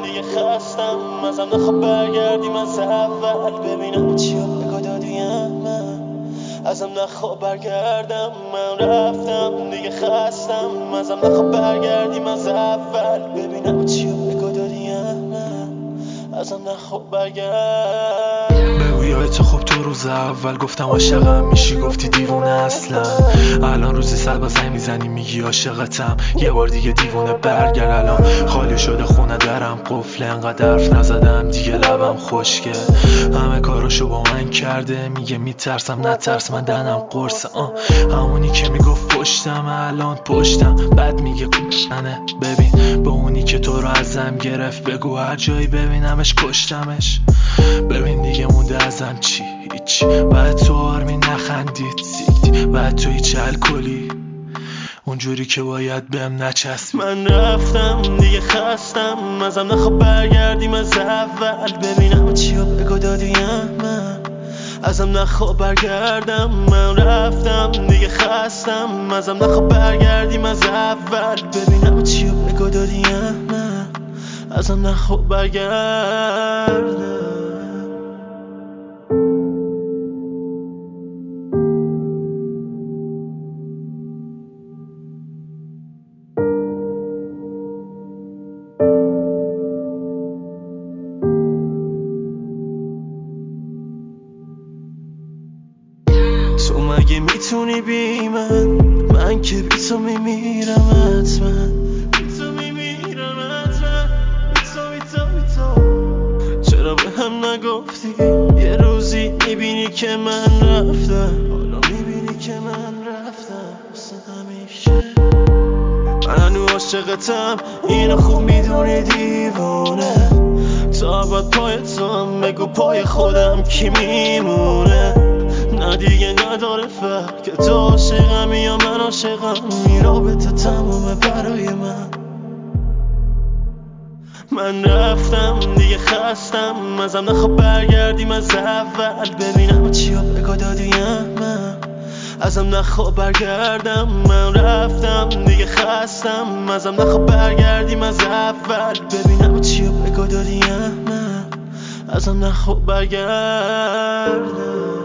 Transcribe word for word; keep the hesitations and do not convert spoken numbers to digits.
دیگه خستم ازم نخواب برگردیم از اول ببینم چی رو بگو دادیم من ازم نخواب برگردم من رفتم دیگه خستم ازم نخواب برگردیم از اول ببینم چی رو بگو دادیم من ازم نخواب برگرد بگو یادت خب تو روز اول گفتم عاشقم میشی گفتی دیوونه اصلا الان روزی صد با زنگ میزنی میگی عاشقتم یه بار دیگه دیوونه برگرد الان خالی شده خونه درم قفل انقدر حرف نزدم دیگه لبم خشکه همه کاراشو با من کرده میگه میترسم نترس من دهنم قرصه آه همونی که میگفت پشتم الان پشتم بعد میگه کنه ببین به اونی که تو رو ازم گرفت بگو هر جایی ببینمش کشتمش ببین دیگه مونده ازم چی هیچ بعد تو آرمی نخندید سیکتی بعد تو هیچ الکلی اونجوری که باید بهم نچسبی من رفتم دیگه خستم ازم نخواب برگردیم از اول ببینم چی رو بگو دادیم من ازم نخواب برگردم من رفتم دیگه خستم ازم نخواب برگردیم از اول ببینم چی رو بگو دادیم من ازم نخواب برگردم تو مگه میتونی بی من من که بی تو میمیرم حتما بی تو میمیرم حتما بی تو بی تو بی تو چرا به هم نگفتی یه روزی میبینی که من رفتم حالا میبینی که من رفتم واسه همیشه من هنو عاشقتم اینو خوب میدونی دیوونه تا بعد پای تو هم بگو پای خودم کی میمونه نه دیگه نداره فرق که تو عاشقمی یا من عاشقم این رابطه تمومه برای من من رفتم دیگه خستم ازم نخواب برگردیم از اول ببینم چی رو بگو دادیم من ازم نخواب برگردم من رفتم دیگه خستم ازم نخواب برگردیم از اول ببینم چی رو بگو دادیم من ازم نخواب برگردم